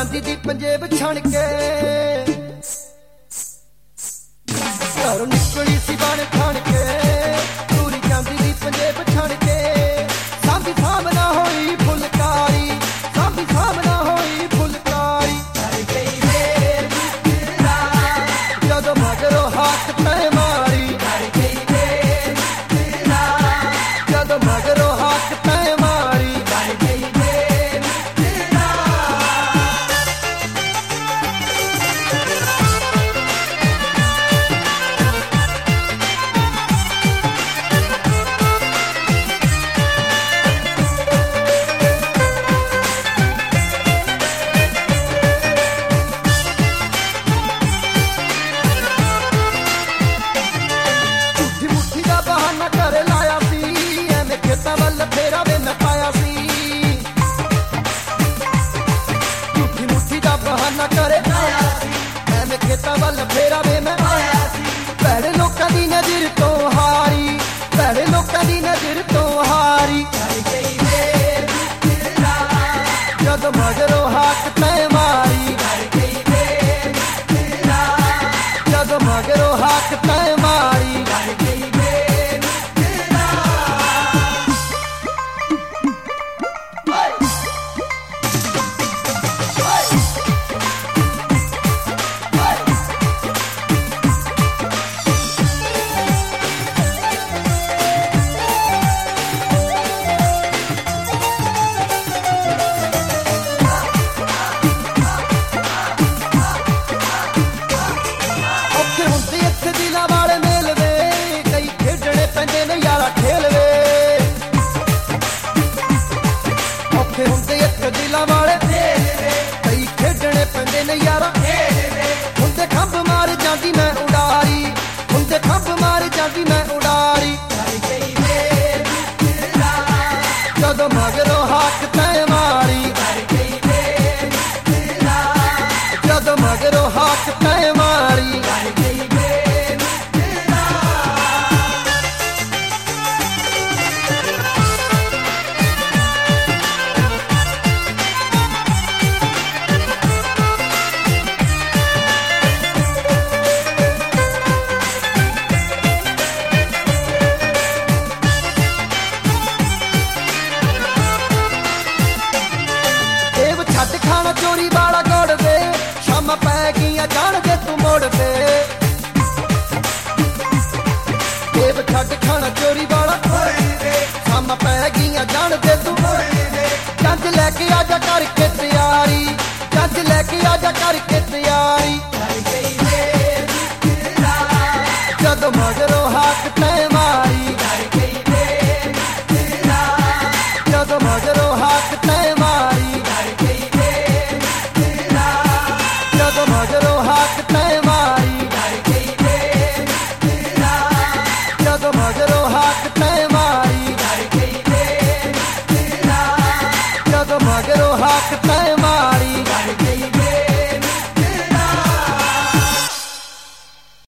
चांदी दी पंजेब छण के घरों निकली सी बन ठाण के पूरी चांदी दी पंजेब छण के सामने सामना होई फुलकारी सामने सामना होई फुलकारी जदों मगरों हाथ पे मारी जदों मगरों हाथ पे मारी फेरा वे मैं पाया सी झूठी मुट्ठी दा बहाना करे मैं खेता वल फेरा वे मैं पाया सी भैड़े लोकां दी नजर तो हारी भैड़े लोकां दी नजर तो हारी जद मगरों हाथ पे मारी जद मगरों हाथ पे मारी दिला वाले कई खेडने पेंदे ने यारा हुंदे खंभ मार जांदी मैं उडारी हुंदे खंभ मार जांदी मैं उडारी जदों मगरों हाथ पे मारी जदों मगरों हाथ पे मारी खाना चोरी वाला गड़ दे शाम पै गईया जान दे तू मोड़ दे देव छट खाना चोरी वाला शाम पै गईया जान दे तू जंज लैके आजा करके तैयारी जंज लैके आजा करके तैयारी